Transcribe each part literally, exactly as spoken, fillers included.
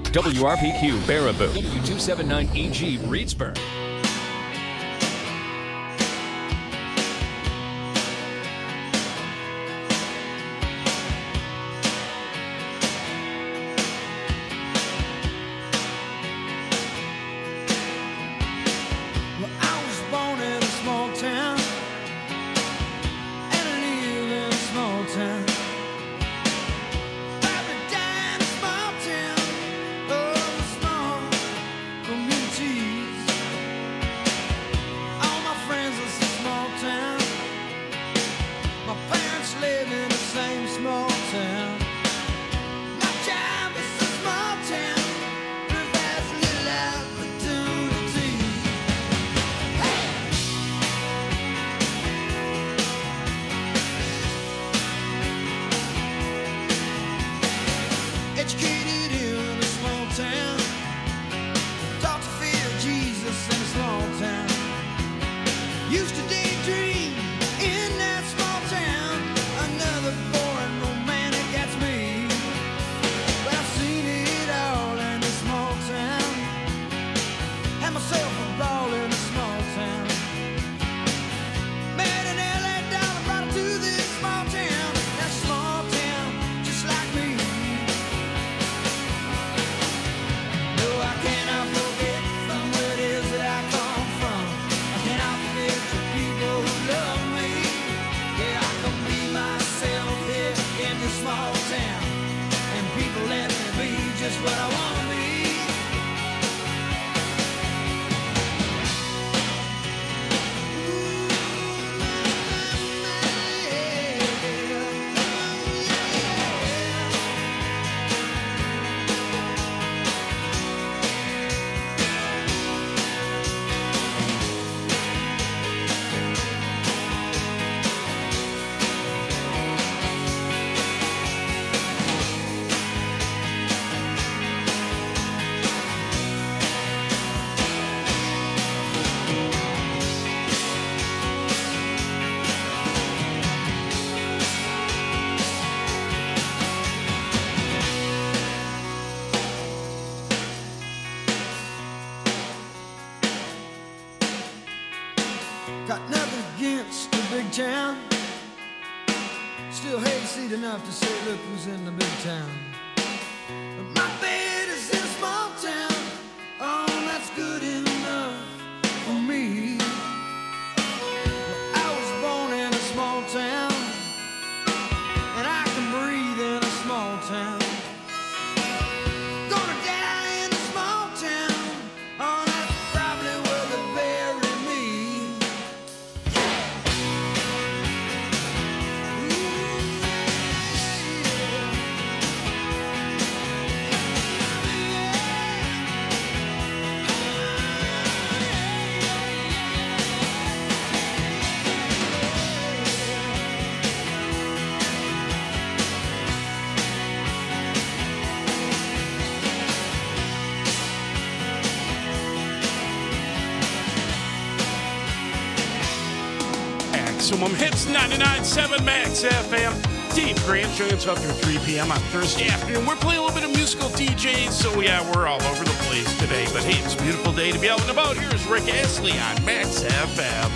W R P Q Baraboo, W two seventy-nine E G Reedsburg. Got nothing against the big town. Still hayseed enough to say, look who's in the big town. But my bed is in a small town. Oh, that's good enough for me. Well, I was born in a small town, and I can breathe in a small town. Gonna die in a small town. Oh, that's probably where they bury me. Maximum Hits ninety-nine point seven Max F M. Dave Grant joining us up through three p.m. on Thursday afternoon. We're playing a little bit of musical D Js, so yeah, we're all over the place today. But hey, it's a beautiful day to be out and about. Here's Rick Astley on Max F M.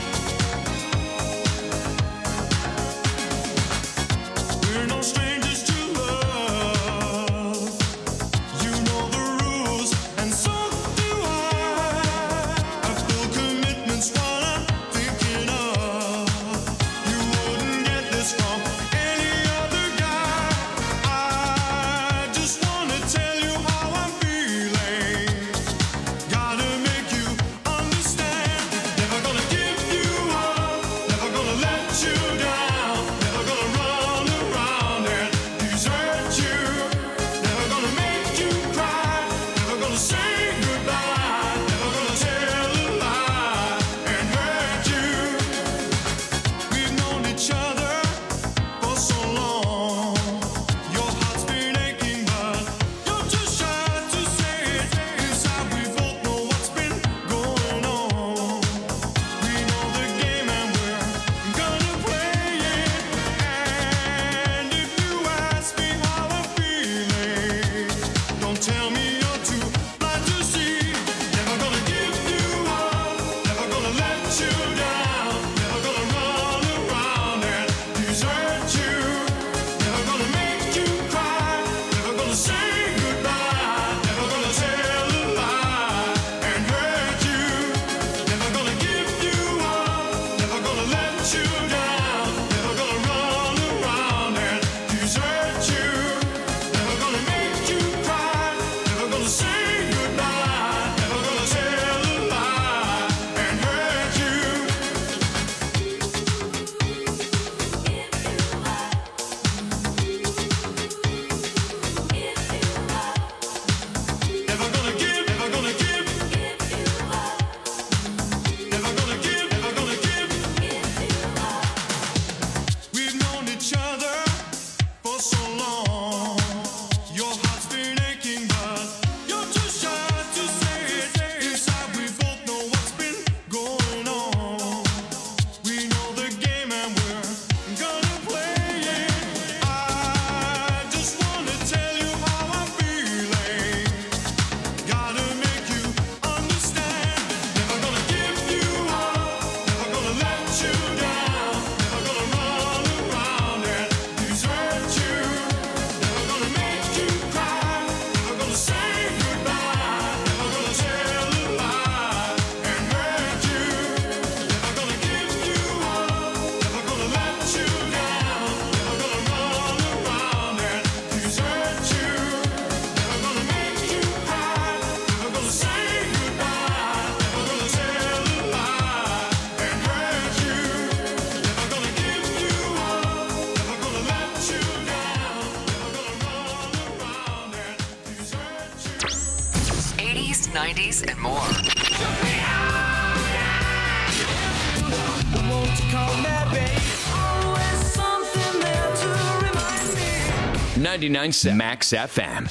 We're no strangers to love. You know the rules, and so do I. I feel commitment's what I'm thinking of. You wouldn't get this from any other guy. I just wanna tell you how I'm feeling. Gotta make you understand. Never gonna give you nineties, and more. Won't you call me, babe? Always something there to remind me. ninety-nine point seven Max F M.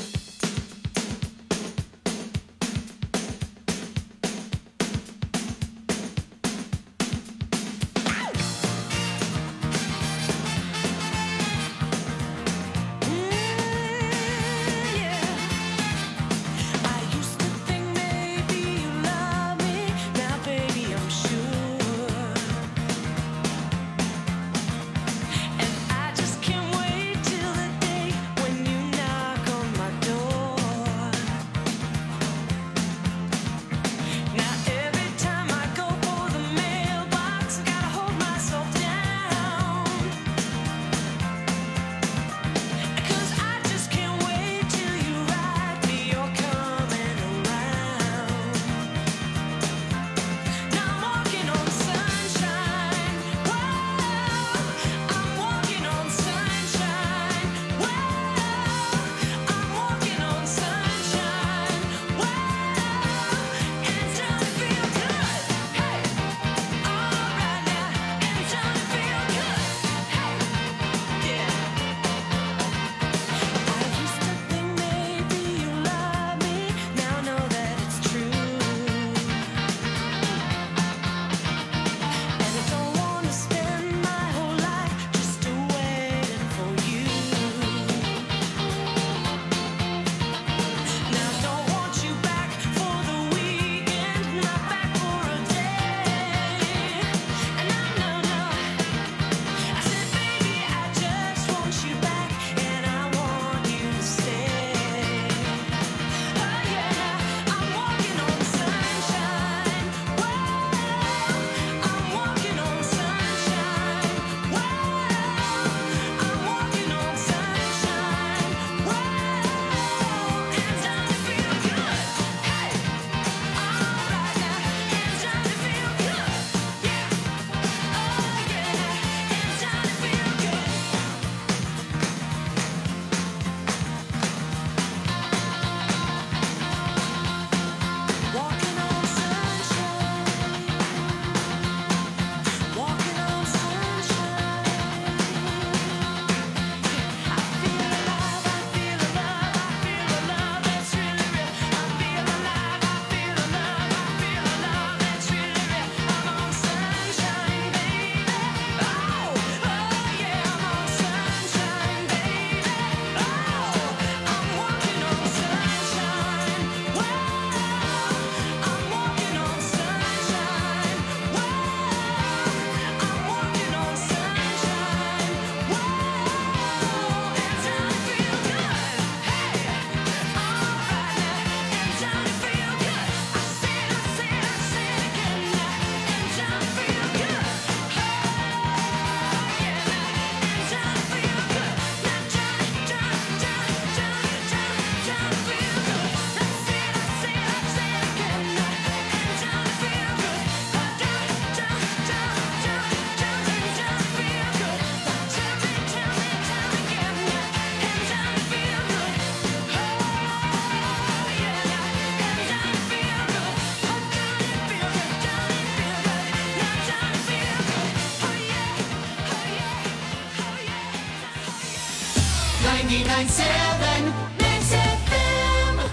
ninety-nine point seven Max F M.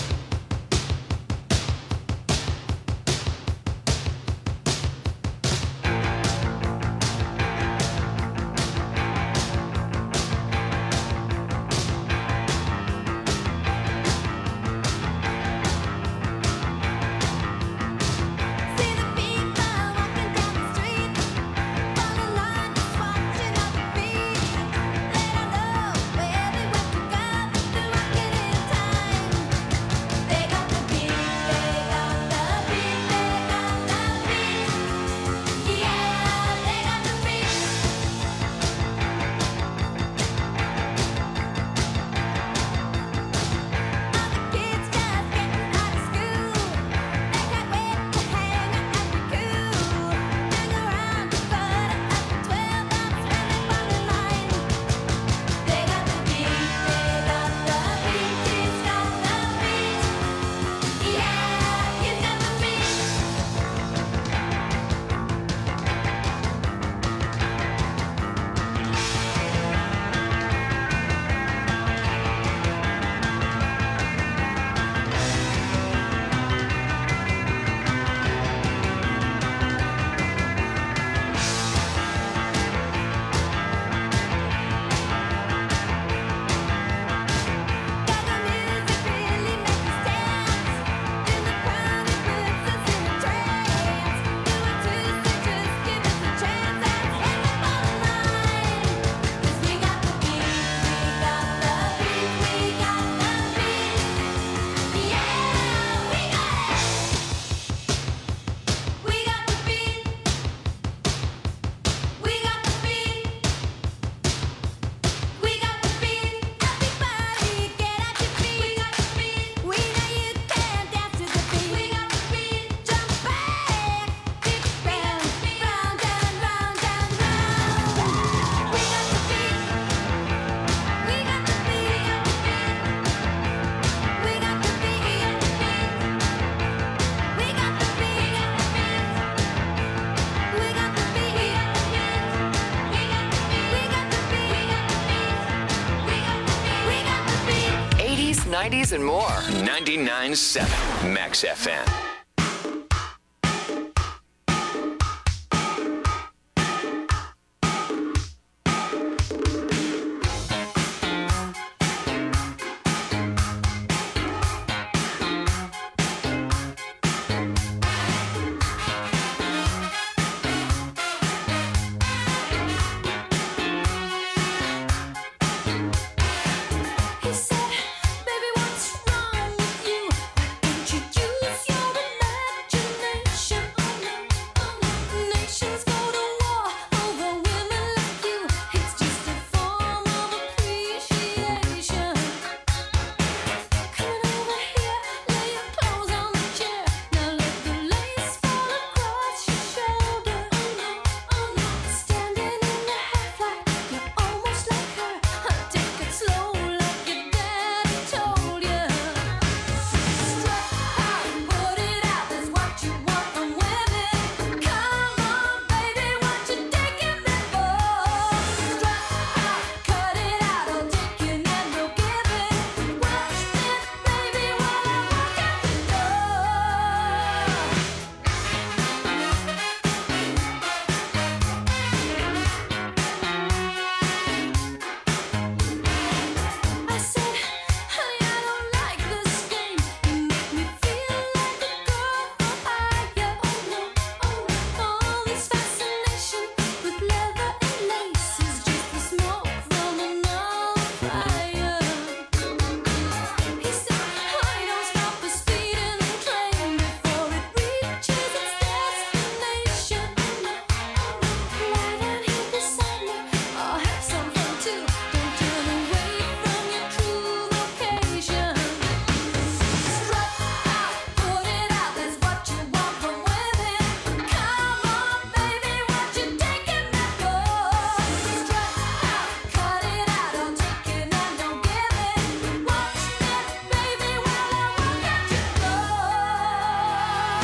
See the people walking down the street, on the line just watching other feet. They don't know where they went to go. nineties, and more. ninety-nine point seven Max F M. He said, "Baby, what's wrong with you? Don't you use your imagination? Oh no, oh no. Nations go to war over women like you. It's just a form of appreciation. Come over here, lay your clothes on the chair. Now let the lace fall across your shoulder. Oh no, oh no. Standing in the half light, you're almost like her. Take it slow like your daddy told you. Strut out, put it out, that's what you want from women. Come on, baby, what you taking me for? Strut out, cut it out, no taking and no giving. Watch this, baby, while I walk out the door. I said, honey, I don't like this game. You make me feel like a girl from higher. Oh no, oh no, all this fascination with leather and lace is just the smoke from another fire. He said, honey, don't stop the speeding train before it reaches its destination. Oh no, oh no, lie down here beside me. I'll have some fun too. Don't turn away from your true vocation. Strut out, put it out, that's what you want from women. Come on, baby, what you taking me for? Strut out, cut it out, don't take it and don't give it. Watch this, baby, while I walk out your door.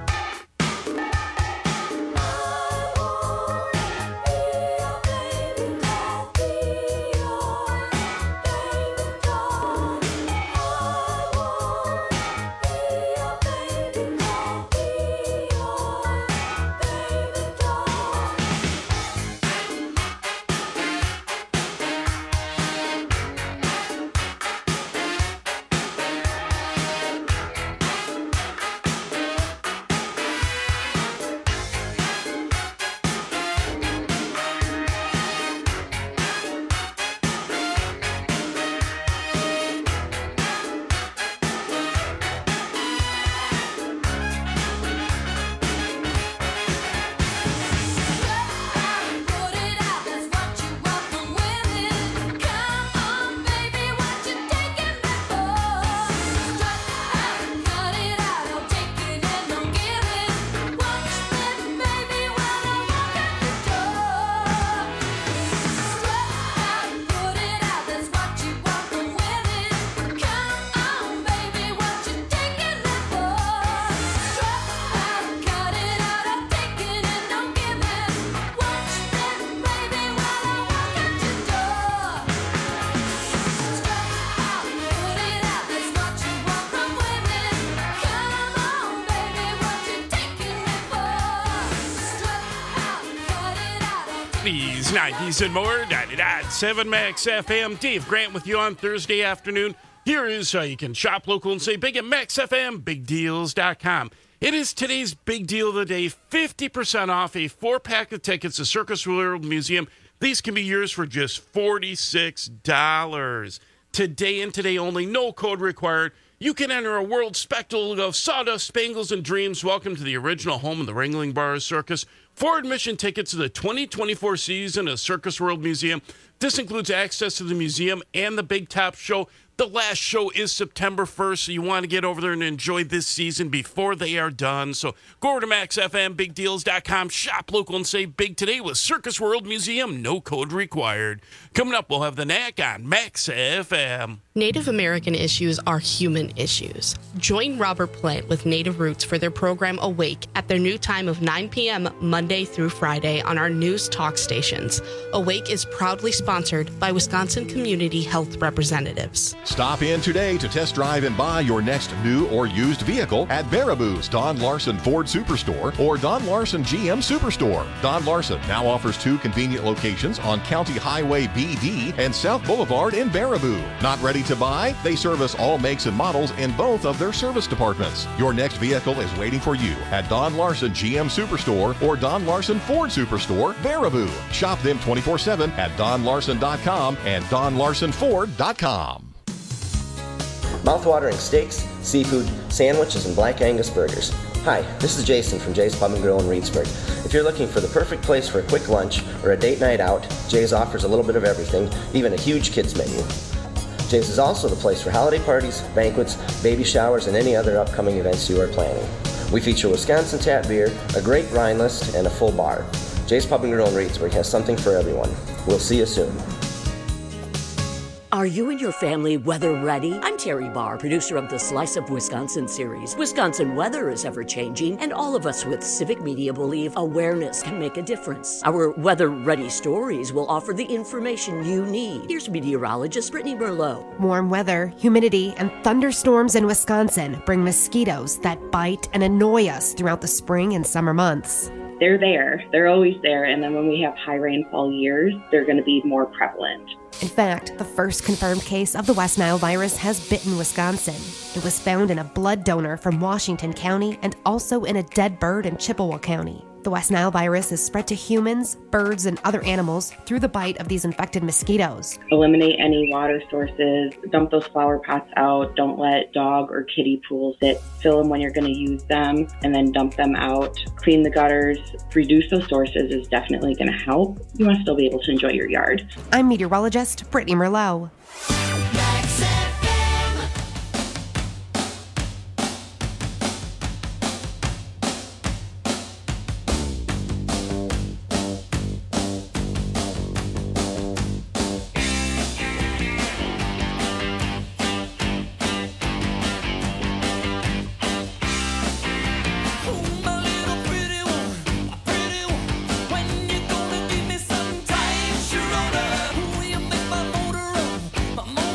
Put it out, that's what you want from women. Come on, baby, what you taking me for? Strut out, cut it out, don't take it and don't give it. Watch this, baby, while I walk out the door. Strut out, put it out, that's what you want from women. Come on, baby, what you taking me for? Strut out, cut it out, don't take it and don't give it. Watch this, baby, while I walk out your door. Strut out, put it out, that's what you want from women. Come on, baby, what you taking me for? Strut out, cut it out, don't take These nineties and more, ninety-nine point seven Max F M. Dave Grant with you on Thursday afternoon. Here is how you can shop local and save big at Max F M, big deals dot com. It is today's big deal of the day, fifty percent off a four-pack of tickets to Circus World Museum. These can be yours for just forty-six dollars. Today and today only, no code required. You can enter a world spectacle of sawdust, spangles, and dreams. Welcome to the original home of the Ringling Bars Circus. For admission tickets to the twenty twenty-four season of Circus World Museum. This includes access to the museum and the Big Top Show. The last show is September first, so you want to get over there and enjoy this season before they are done. So go over to Max F M, big deals dot com, shop local, and save big today with Circus World Museum. No code required. Coming up, we'll have the Knack on Max F M. Native American issues are human issues. Join Robert Plant with Native Roots for their program Awake at their new time of nine p.m. Monday through Friday on our news talk stations. Awake is proudly sponsored by Wisconsin Community Health Representatives. Stop in today to test drive and buy your next new or used vehicle at Baraboo's Don Larson Ford Superstore or Don Larson G M Superstore. Don Larson now offers two convenient locations on County Highway B D and South Boulevard in Baraboo. Not ready to buy? They service all makes and models in both of their service departments. Your next vehicle is waiting for you at Don Larson G M Superstore or Don Larson Ford Superstore, Baraboo. Shop them twenty-four seven at don larson dot com and don larson ford dot com. Mouthwatering steaks, seafood, sandwiches, and Black Angus burgers. Hi, this is Jason from Jay's Pub and Grill in Reedsburg. If you're looking for the perfect place for a quick lunch or a date night out, Jay's offers a little bit of everything, even a huge kids menu. Jay's is also the place for holiday parties, banquets, baby showers, and any other upcoming events you are planning. We feature Wisconsin tap beer, a great wine list, and a full bar. Jay's Pub and Grill in Reedsburg has something for everyone. We'll see you soon. Are you and your family weather ready? I'm Terry Barr, producer of the Slice of Wisconsin series. Wisconsin weather is ever changing, and all of us with civic media believe awareness can make a difference. Our weather ready stories will offer the information you need. Here's meteorologist Brittany Merlot. Warm weather, humidity, and thunderstorms in Wisconsin bring mosquitoes that bite and annoy us throughout the spring and summer months. They're there. They're always there. And then when we have high rainfall years, they're going to be more prevalent. In fact, the first confirmed case of the West Nile virus has bitten Wisconsin. It was found in a blood donor from Washington County and also in a dead bird in Chippewa County. The West Nile virus is spread to humans, birds, and other animals through the bite of these infected mosquitoes. Eliminate any water sources, dump those flower pots out, don't let dog or kiddie pools sit, fill them when you're going to use them, and then dump them out. Clean the gutters, reduce those sources is definitely going to help. You want to still be able to enjoy your yard. I'm meteorologist Brittany Merlot. When you gonna give me some time, Sharona? Will you make my motor run? My motor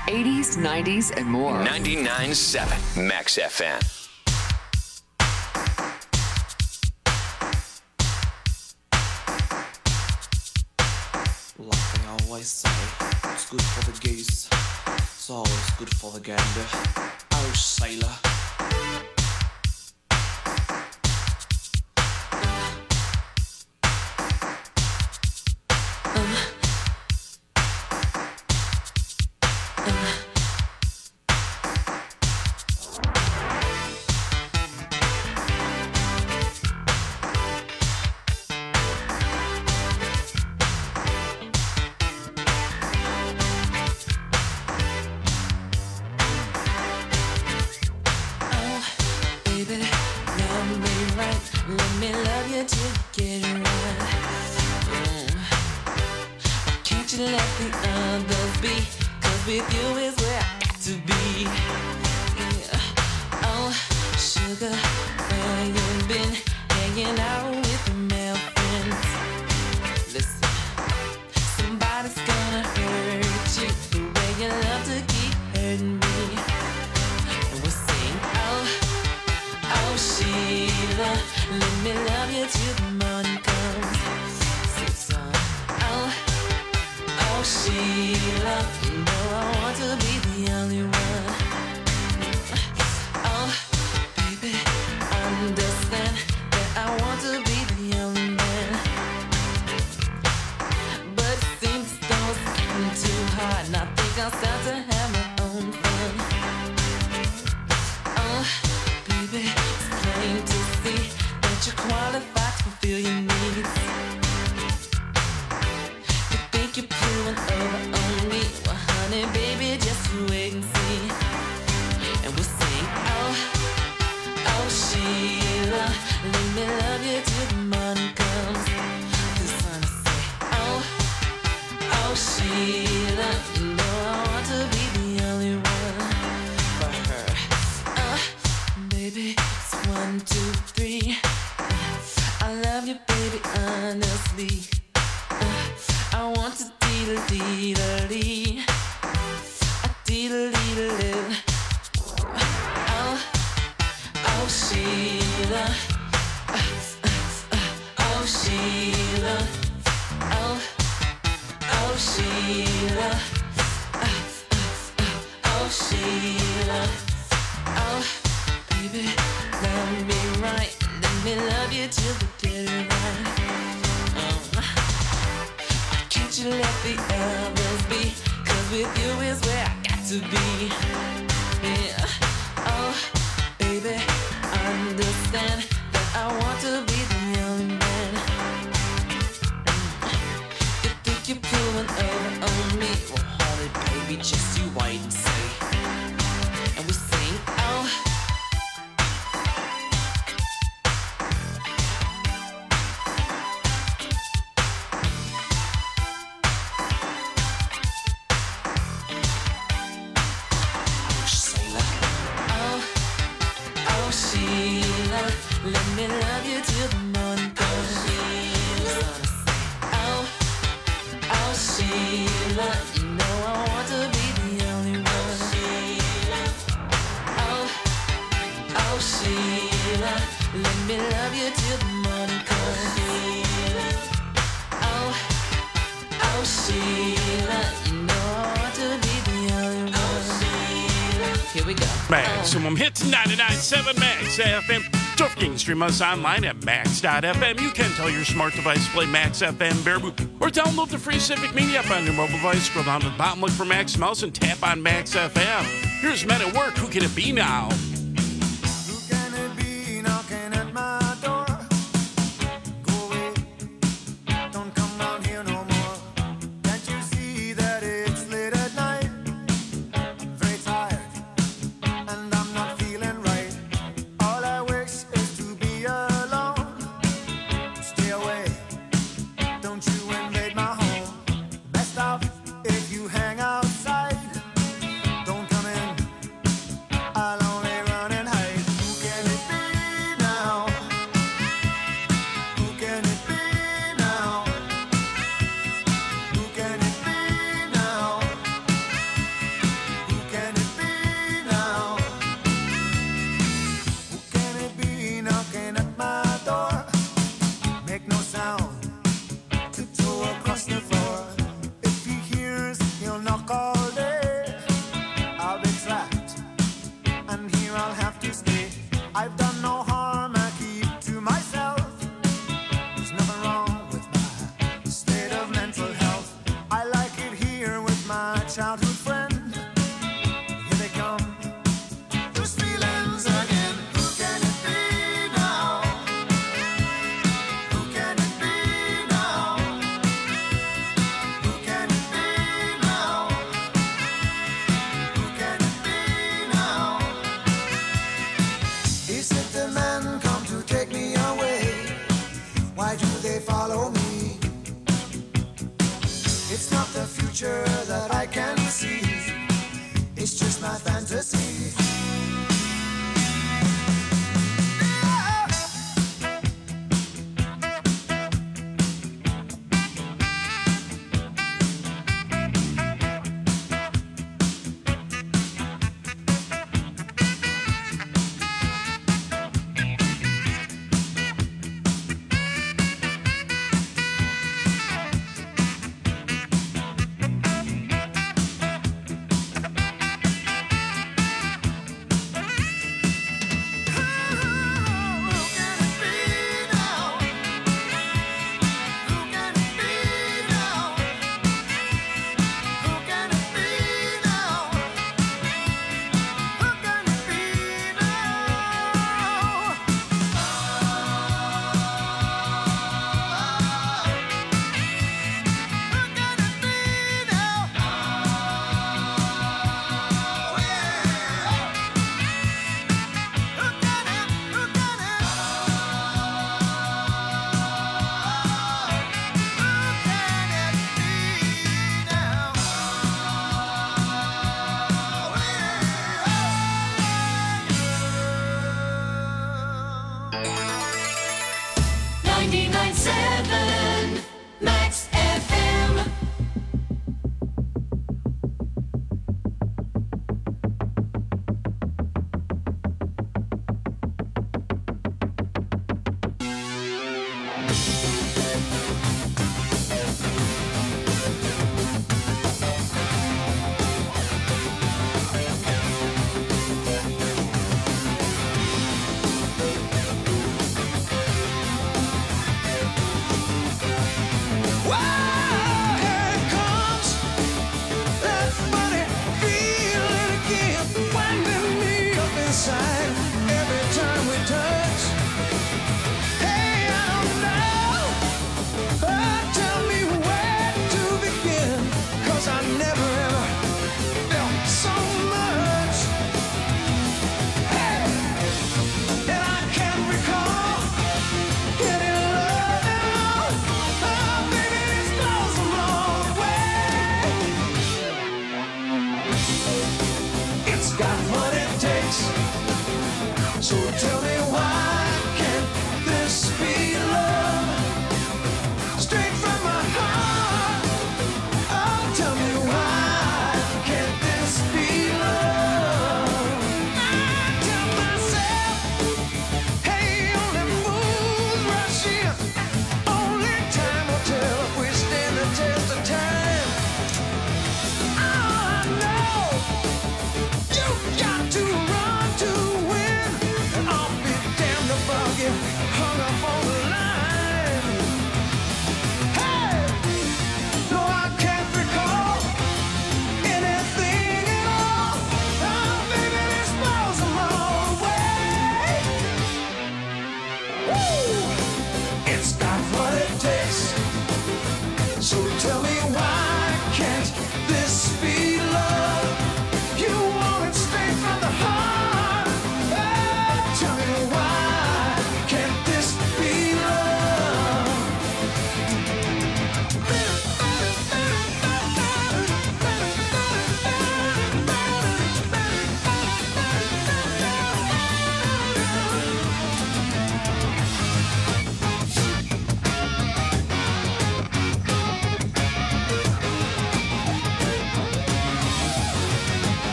eighties, nineties, and more. ninety-nine point seven Max F M. Like they always say, it's good for the goose, it's always good for the gander. Oh, sailor. Maximum Hits ninety-nine point seven Max F M. Don't forget, you can stream us online at max dot f m. You can tell your smart device to play Max F M Baraboo, or download the free Civic Media app on your mobile device. Scroll down to the bottom, look for Max Mouse, and tap on Max F M. Here's Men at Work. Who can it be now? If you hang outside, don't come in. I'll only my childhood friend. Here they come, those feelings again. Who can it be now? Who can it be now? Who can it be now? Who can it be now? Is it the men come to take me away? Why do they follow me? It's not the future that I can see. It's just my fantasy. ninety-nine seven Max F M. Got to run to win. I'll be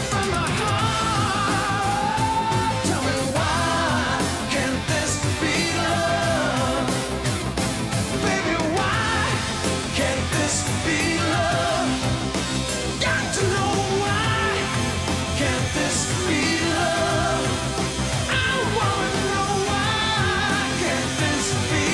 from my heart. Tell me why can't this be love? Baby, why can't this be love? Got to know why can't this be love? I wanna know why can't this be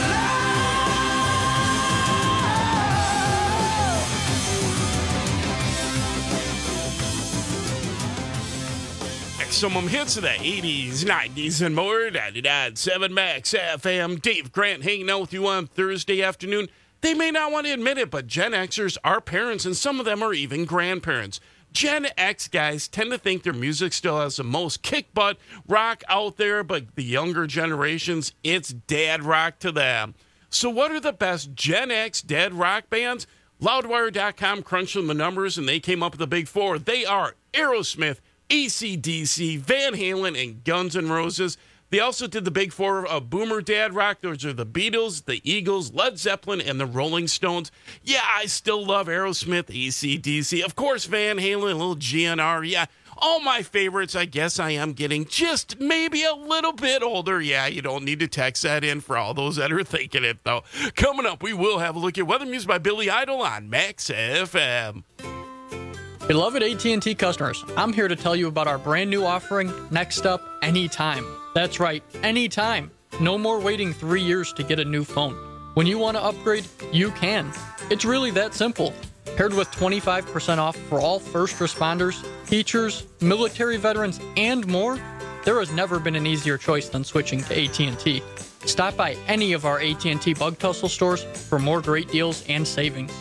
Maximum hits of the eighties, nineties, and more. ninety-nine point seven Max F M. Dave Grant hanging out with you on Thursday afternoon. They may not want to admit it, but Gen Xers are parents, and some of them are even grandparents. Gen X guys tend to think their music still has the most kick butt rock out there, but the younger generations, it's dad rock to them. So what are the best Gen X dad rock bands? Loudwire dot com crunched them the numbers, and they came up with the big four. They are Aerosmith, A C D C, Van Halen, and Guns N' Roses. They also did the big four of Boomer Dad Rock. Those are the Beatles, the Eagles, Led Zeppelin, and the Rolling Stones. Yeah, I still love Aerosmith, A C D C. Of course, Van Halen, a little G N R. Yeah, all my favorites. I guess I am getting just maybe a little bit older. Yeah, you don't need to text that in for all those that are thinking it, though. Coming up, we will have a look at weather music by Billy Idol on Max F M. Beloved A T and T customers, I'm here to tell you about our brand new offering, Next Up Anytime. That's right, anytime. No more waiting three years to get a new phone. When you want to upgrade, you can. It's really that simple. Paired with twenty-five percent off for all first responders, teachers, military veterans, and more, there has never been an easier choice than switching to A T and T. Stop by any of our A T and T Bug Tussle stores for more great deals and savings.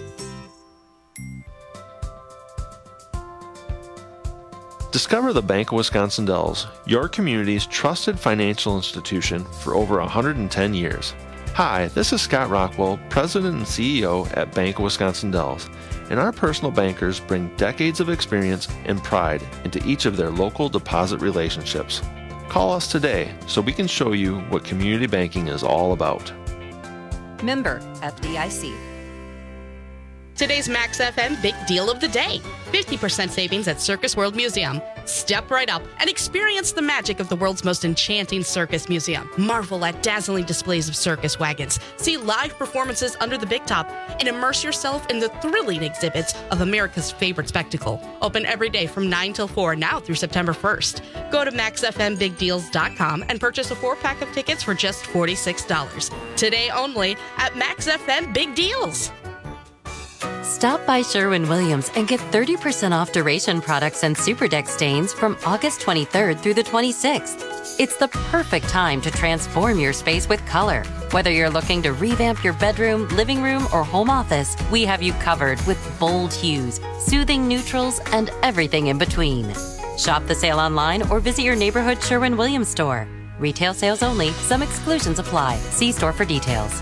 Discover the Bank of Wisconsin Dells, your community's trusted financial institution for over one hundred ten years. Hi, this is Scott Rockwell, President and C E O at Bank of Wisconsin Dells, and our personal bankers bring decades of experience and pride into each of their local deposit relationships. Call us today so we can show you what community banking is all about. Member F D I C. Today's Max F M Big Deal of the Day. fifty percent savings at Circus World Museum. Step right up and experience the magic of the world's most enchanting circus museum. Marvel at dazzling displays of circus wagons. See live performances under the big top and immerse yourself in the thrilling exhibits of America's favorite spectacle. Open every day from nine till four now through September first. Go to max f m big deals dot com and purchase a four-pack of tickets for just forty-six dollars. Today only at Max F M Big Deals. Stop by Sherwin-Williams and get thirty percent off Duration products and Super Deck stains from August twenty-third through the twenty-sixth. It's the perfect time to transform your space with color. Whether you're looking to revamp your bedroom, living room, or home office, we have you covered with bold hues, soothing neutrals, and everything in between. Shop the sale online or visit your neighborhood Sherwin-Williams store. Retail sales only. Some exclusions apply. See store for details.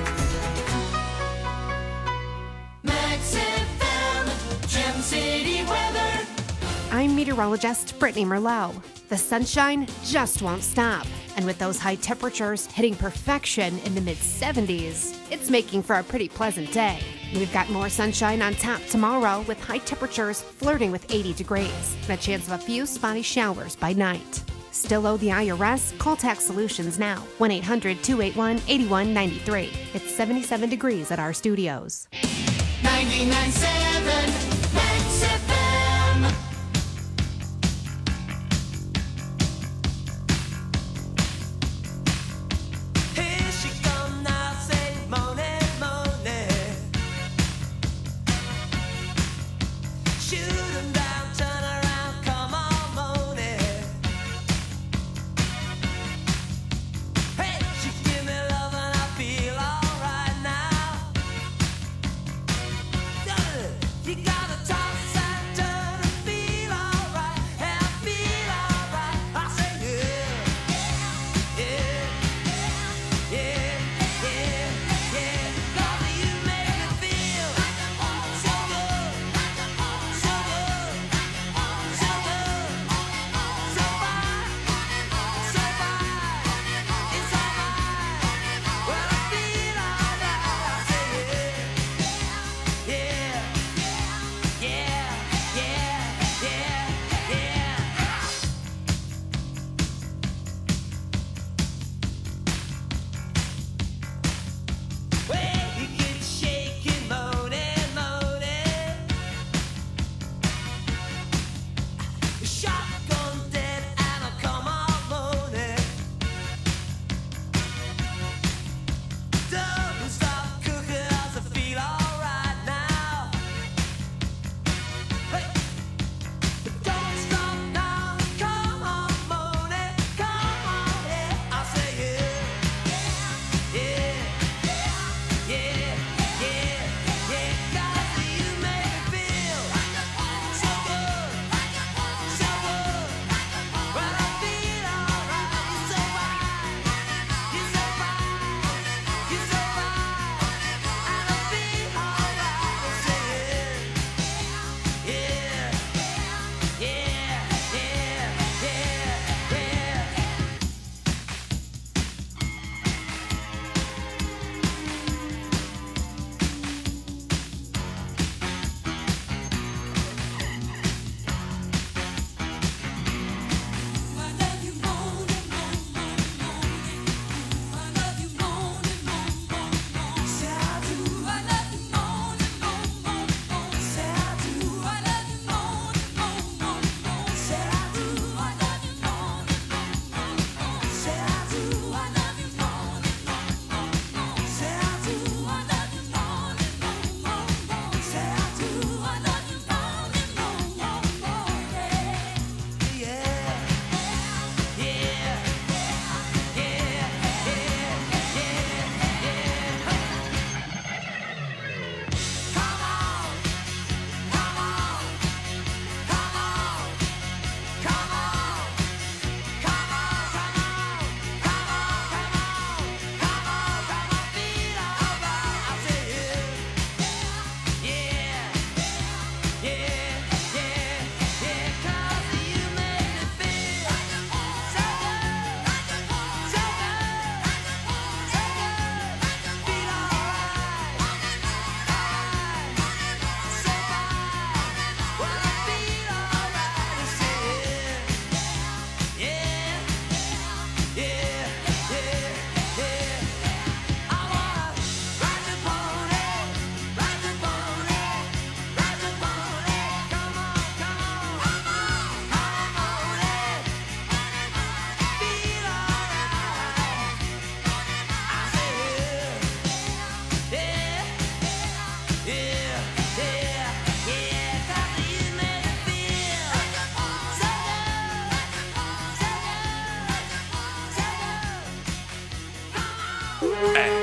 I'm meteorologist Brittany Merlot. The sunshine just won't stop. And with those high temperatures hitting perfection in the mid seventies, it's making for a pretty pleasant day. We've got more sunshine on tap tomorrow with high temperatures flirting with eighty degrees and a chance of a few spotty showers by night. Still owe the I R S? Call Tax Solutions now. one eight hundred two eight one eight one nine three. It's seventy-seven degrees at our studios. ninety-nine point seven Max F M. Here she come now, say money, money. Shoot 'em down, turn around, come on, money. Hey, she give me love and I feel alright now. You got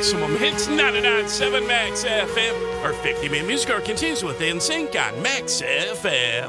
Maximum Hits ninety-nine point seven Max F M. Our fifty-minute music hour continues with In Sync on Max F M.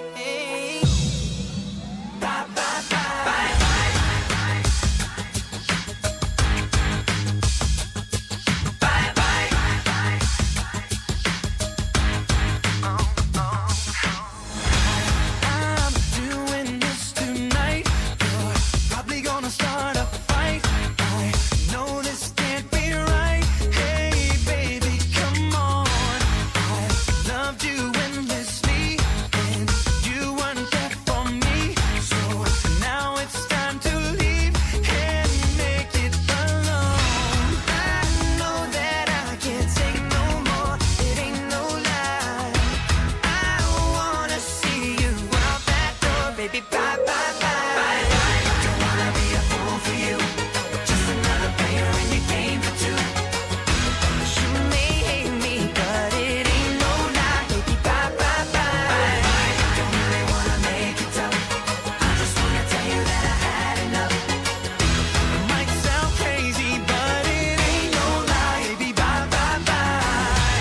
I'm doing this tonight. You're probably gonna start a fight. I know this can't be right. Hey, baby, come on. I loved you endlessly, and you weren't there for me. So now it's time to leave and make it alone. I know that I can't take no more. It ain't no lie. I wanna see you out that door, baby. Bye, bye, bye. Don't wanna be a fool for you. Just another player in your game for two. You may hate me, but it ain't no lie, baby. Bye, bye, bye. Don't really wanna make it tough. I just wanna tell you that I had enough. It might sound crazy, but it ain't no lie, baby. Bye, bye, bye.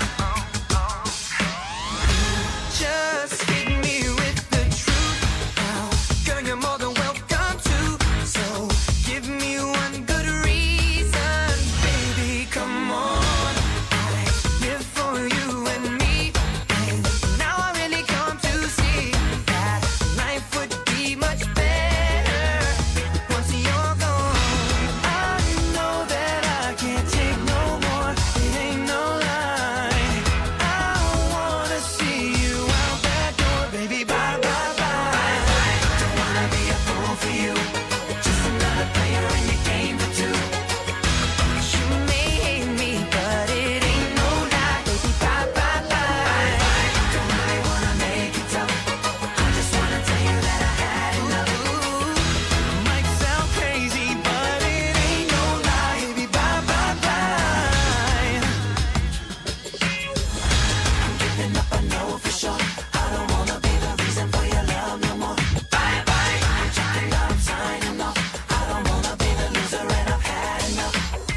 Just hit me with the truth now. Girl, you're more than welcome to. So give me one good reason, baby. Come on. I live for you and me. And now I really come to see that life would be much better once you're gone. I know that I can't take no more. It ain't no lie. I wanna see you out that door, baby. Bye, bye, bye. Don't wanna be a fool for you. Just another player in your game for two. You may hate me, but it ain't no lie, baby. Bye, bye, bye. Don't really wanna make it tough. I just wanna tell you that I had enough. Might sound crazy, but it ain't no lie, baby. Bye, bye, bye. I'm giving up, I know for sure. I don't wanna be the reason for your love no more. Bye, bye. I'm checking out, I'm signing off. I don't wanna be the loser, and I've had enough.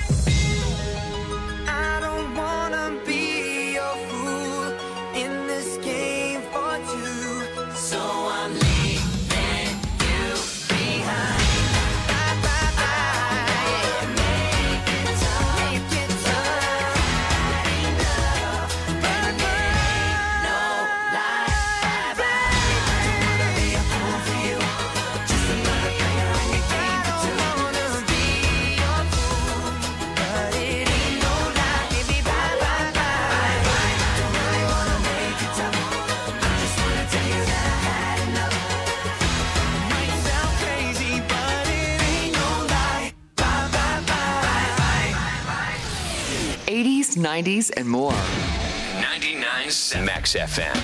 I don't wanna be your fool in this game for two. So I'm leaving you behind. Bye, bye, bye. Make it tough, make it tough. Enough, but it ain't no lie. Bye, bye. Don't wanna be a fool for you. Just another player in your game for two. I don't wanna be your fool, but it ain't no lie, baby. Bye, bye, bye. Don't really wanna make it tough. I just wanna tell you that I had enough. Might sound crazy, but it ain't no lie. Bye, bye, bye. eighties, nineties, and more. ninety-nine point seven Max F M.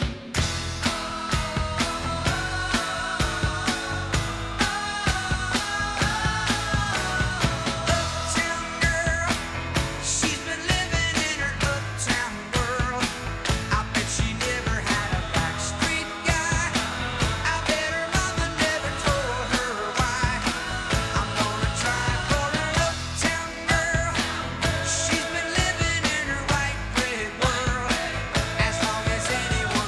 She's been living in her uptown world. I bet she never had a backstreet guy. I bet her mama never told her why. I'm gonna try for her uptown girl. She's been living in her white bread world. As long as anyone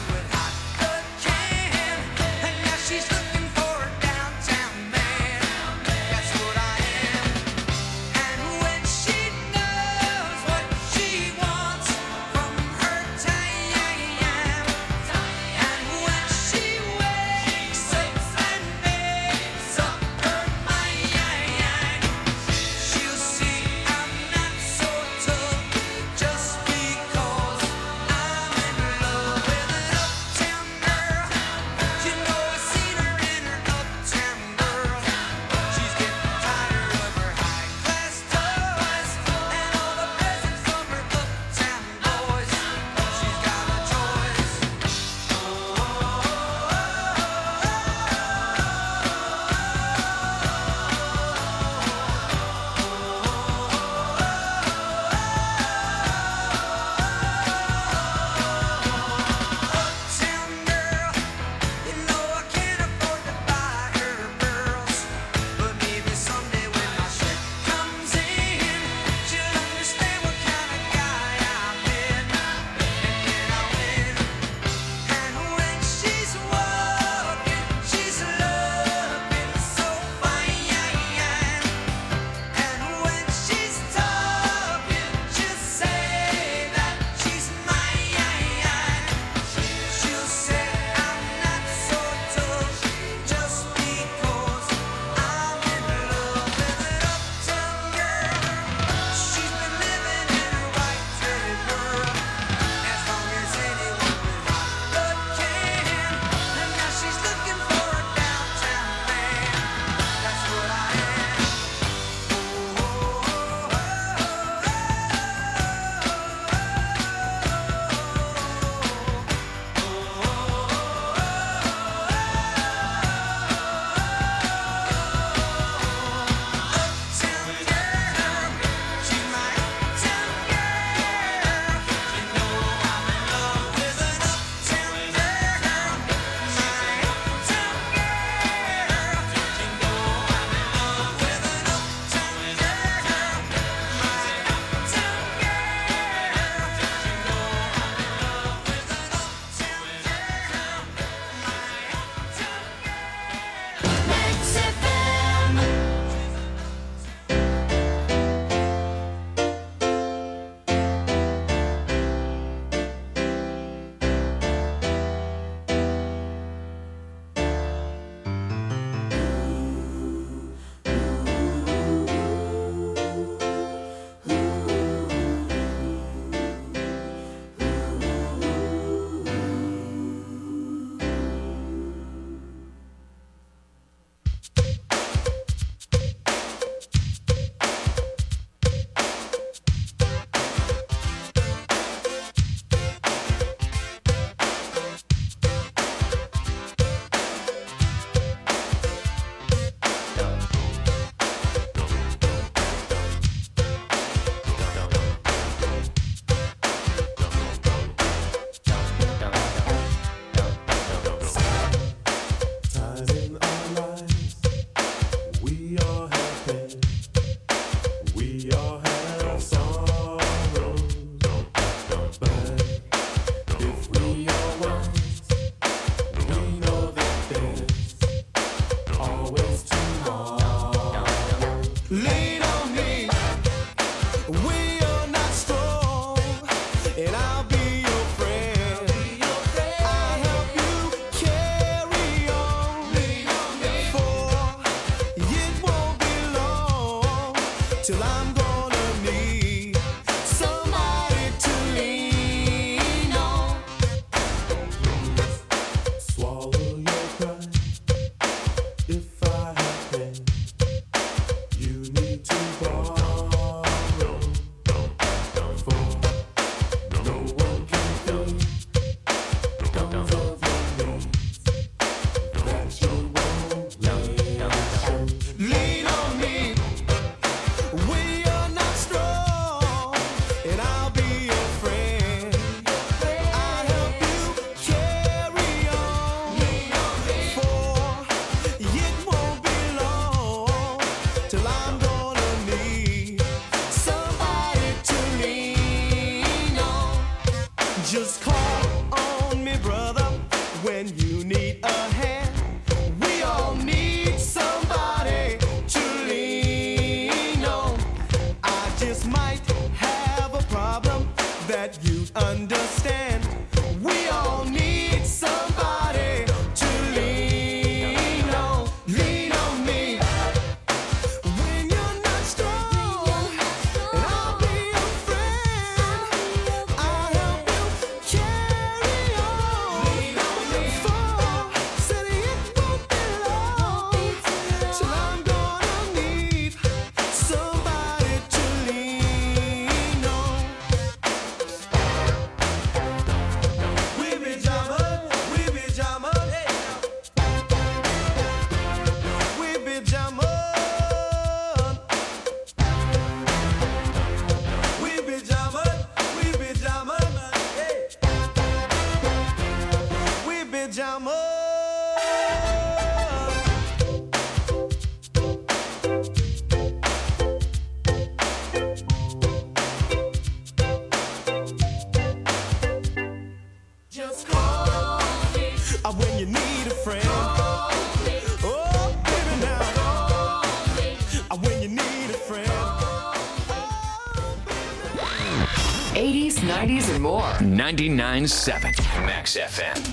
nineties, and more. ninety-nine point seven Max F M.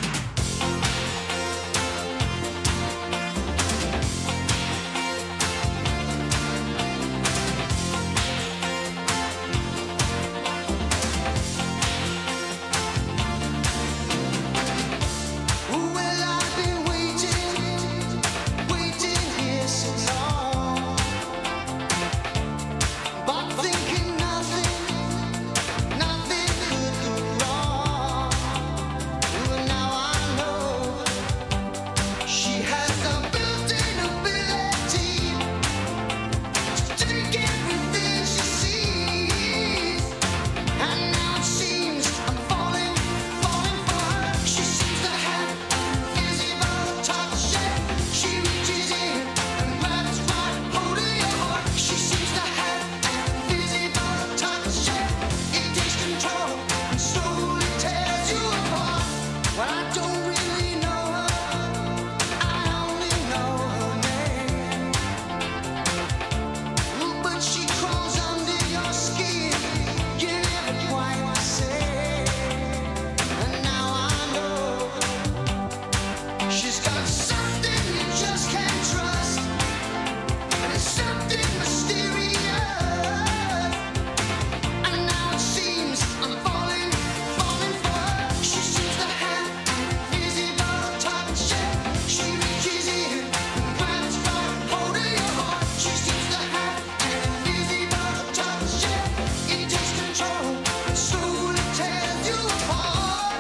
Well, I've been waiting, waiting here so long, but thinking nothing, nothing could go wrong. Well, now I know she has the built-in ability to take everything she sees, and now it seems I'm falling, falling for her. She seems to have invisible touch, yeah. She reaches in and grabs right hold of your heart. She seems to have invisible touch, yeah. It takes control and slowly tears you apart. Well, I don't really know her, I only know her name. Ooh, but she crawls under your skin, you never quite the same. And now I know she's got something you just can't trust, and it's something mysterious. And now it seems I'm falling, falling for her. She seems to have invisible touch, yeah. She reaches in and grabs right hold of your heart. She seems to have invisible touch, yeah. It takes control and slowly tears you apart.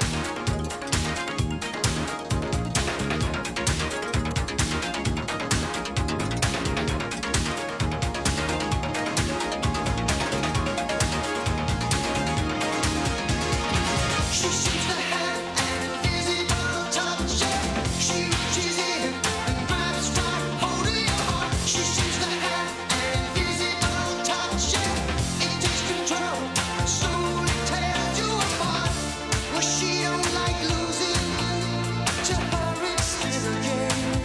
She seems to have invisible touch, yeah. She reaches in and grabs right hold of your heart. She seems to have invisible touch, yeah. It takes control and slowly tears you apart. Well, she don't like losing, to her it's still a game.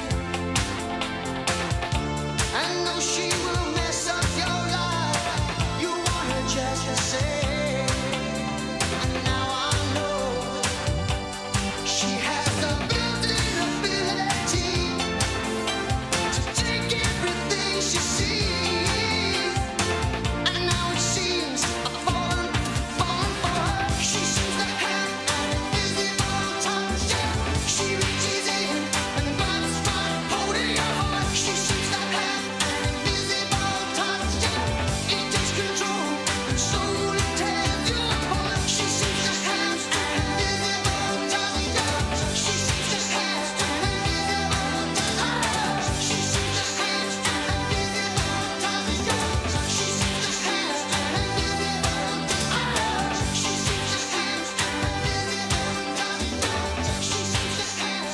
And though she will mess up your life, you want her just the same. And now I know she has the built-in ability to take everything she sees. And now it seems I'm falling, falling for her. She seems to have an invisible touch, yeah. She reaches in and grabs right hold of your heart. She seems to have an invisible touch, yeah. It takes control and slowly tears you apart. She seems to have an invisible touch, yeah. She seems to have an invisible touch. She seems to have an invisible touch, yeah. She seems to have an invisible touch. She seems to have an invisible touch, yeah. She seems to have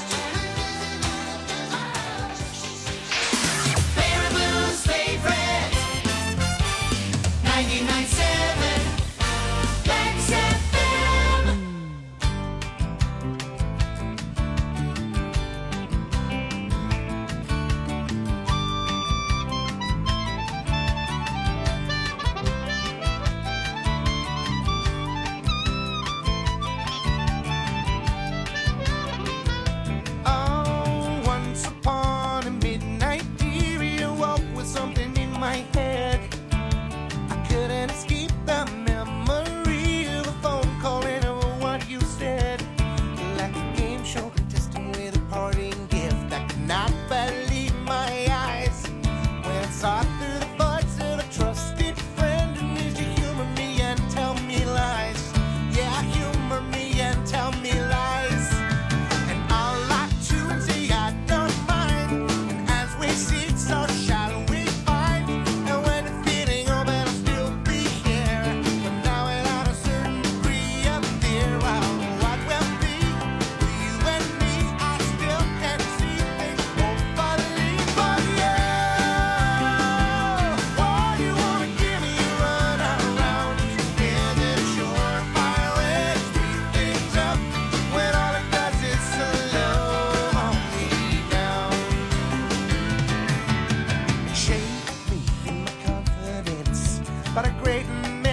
an invisible touch. Baraboo's favorite ninety-nine point seven Max F M. Oh, once upon a midnight dear, you woke with something in my head. I couldn't escape the memory of a phone call and of what you said. Like a game show contestant with a parting gift. I could not believe my eyes when I saw through the voice of a trusted friend. And did you humor me and tell me lies? Yeah, humor me and tell me lies. And I'll lie to and say I don't mind. And as we sit, so shall we find. And when the feeling over, I'll still be here. But now without a certain degree of fear, well, what will be with you and me? I still can't see things hopefully for you. Oh, you wanna give me a run around? Hear that surefire way to speed things up when all it does is slow me down. Shake me in my confidence, but a great